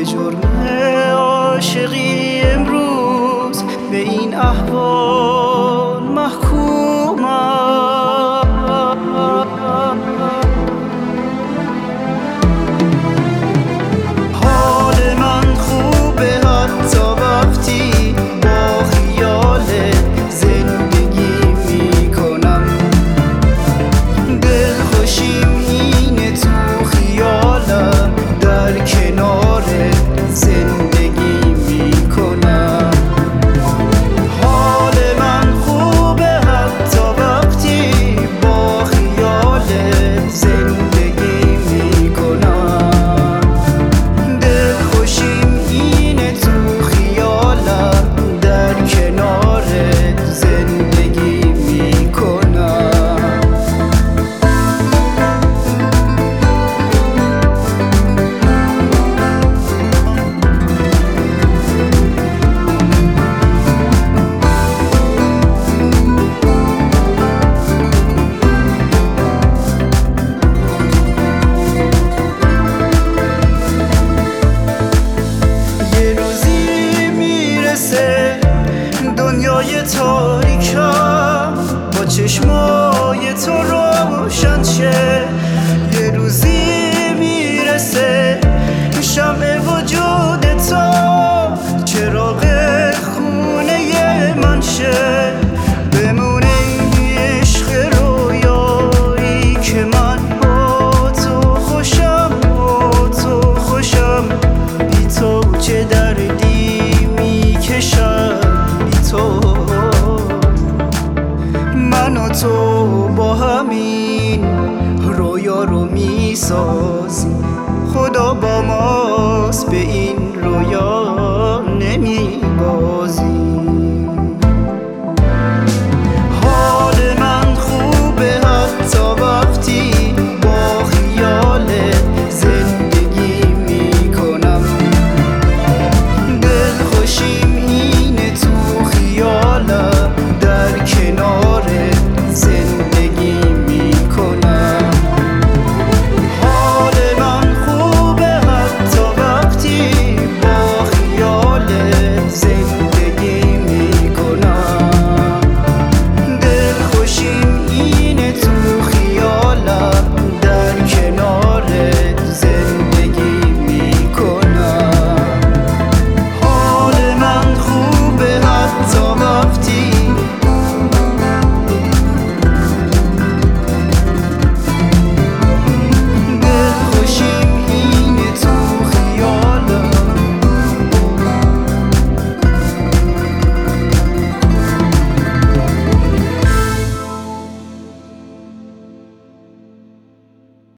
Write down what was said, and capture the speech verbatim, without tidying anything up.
به جرم عاشقی امروز به این احوال محکومم. حال من خوبه حتی وقتی با خیال زندگی میکنم. دلخوشیم اینه تو خیالم در کنار زندگی میکنم. حال من خوبه حتی وقتی با خیال زندگی میکنم. دلخوشیم اینه تو خیالم در کنار زندگی میکنم. دنیای تاریکم با چشمای تو روشن شه. یه روزی میرسه شمع وجود تو چراغ خونه من شه. بمونه این عشق رویایی که من با تو خوشم، با تو خوشم. بی تو چه دردی میکشم، من و تو با همین رویا رو میسازیم. خدا با ماست به این رویا نمیبازیم.